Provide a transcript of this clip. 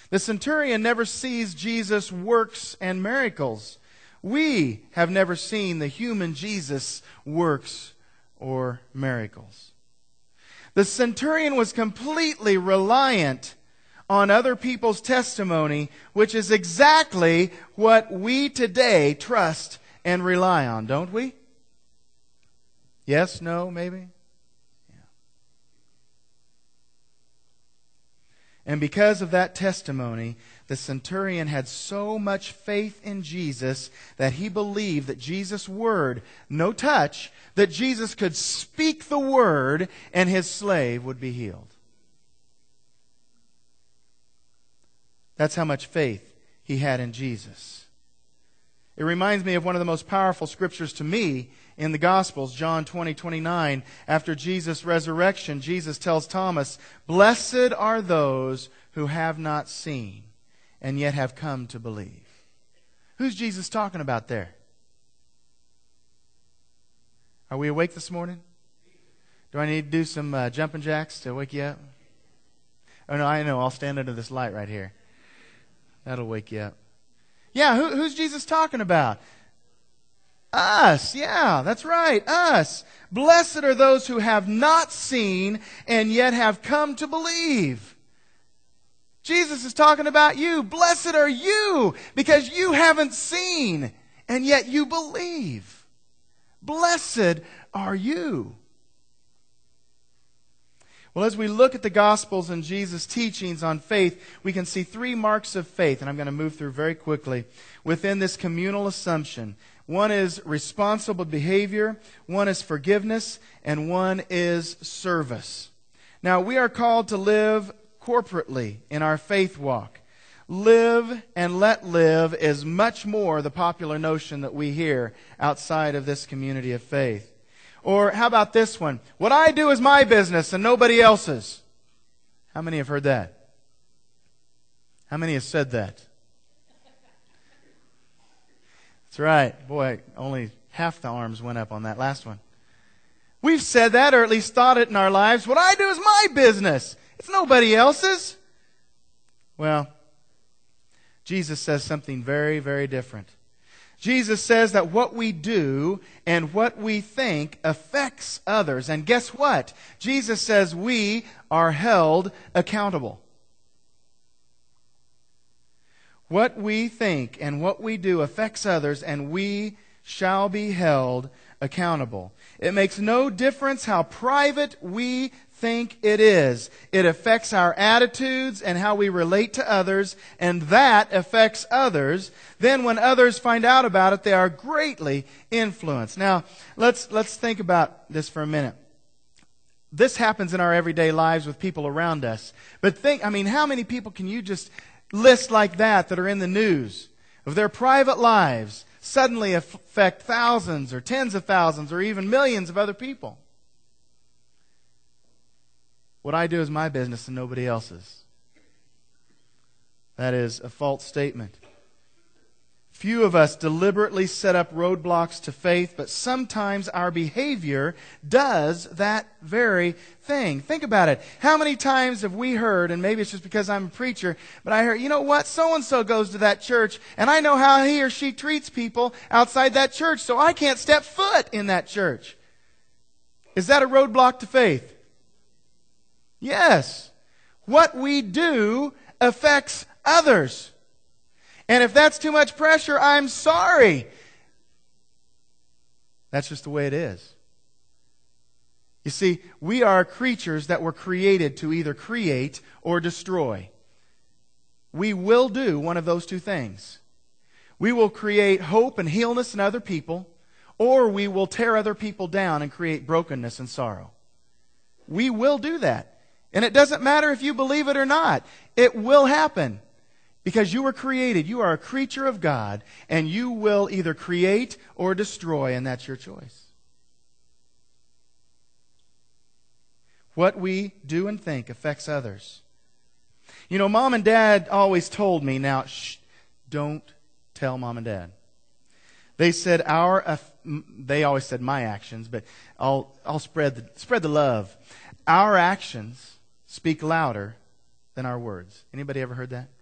The centurion never sees Jesus' works and miracles. We have never seen the human Jesus' works or miracles. The centurion was completely reliant on other people's testimony, which is exactly what we today trust and rely on, don't we? Yes, no, maybe? Yeah. And because of that testimony, the centurion had so much faith in Jesus that he believed that Jesus' word, no touch, that Jesus could speak the word and his slave would be healed. That's how much faith he had in Jesus. It reminds me of one of the most powerful scriptures to me in the Gospels, John 20:29. After Jesus' resurrection, Jesus tells Thomas, "Blessed are those who have not seen and yet have come to believe." Who's Jesus talking about there? Are we awake this morning? Do I need to do some jumping jacks to wake you up? Oh, no, I know. I'll stand under this light right here. That'll wake you up. Yeah, who's Jesus talking about? Us. Yeah, that's right. Us. Blessed are those who have not seen and yet have come to believe. Jesus is talking about you. Blessed are you because you haven't seen and yet you believe. Blessed are you. Well, as we look at the Gospels and Jesus' teachings on faith, we can see three marks of faith, and I'm going to move through very quickly, within this communal assumption. One is responsible behavior, one is forgiveness, and one is service. Now, we are called to live corporately in our faith walk. Live and let live is much more the popular notion that we hear outside of this community of faith. Or how about this one? What I do is my business and nobody else's. How many have heard that? How many have said that? That's right. Boy, only half the arms went up on that last one. We've said that, or at least thought it in our lives. What I do is my business. It's nobody else's. Well, Jesus says something very, very different. Jesus says that what we do and what we think affects others. And guess what? Jesus says we are held accountable. What we think and what we do affects others, and we shall be held accountable. It makes no difference how private we think it is. It affects our attitudes and how we relate to others, and that affects others. Then when others find out about it, they are greatly influenced. Now, let's think about this for a minute. This happens in our everyday lives with people around us. But how many people can you just list like that are in the news of their private lives suddenly affect thousands or tens of thousands or even millions of other people? What I do is my business and nobody else's. That is a false statement. Few of us deliberately set up roadblocks to faith, but sometimes our behavior does that very thing. Think about it. How many times have we heard, and maybe it's just because I'm a preacher, but I heard, you know what, so-and-so goes to that church, and I know how he or she treats people outside that church, so I can't step foot in that church. Is that a roadblock to faith? Yes. What we do affects others. And if that's too much pressure, I'm sorry. That's just the way it is. You see, we are creatures that were created to either create or destroy. We will do one of those two things. We will create hope and healness in other people, or we will tear other people down and create brokenness and sorrow. We will do that. And it doesn't matter if you believe it or not. It will happen. Because you were created. You are a creature of God. And you will either create or destroy. And that's your choice. What we do and think affects others. You know, Mom and Dad always told me, now, don't tell Mom and Dad. They said they always said my actions, but I'll spread the love. Our actions speak louder than our words. Anybody ever heard that?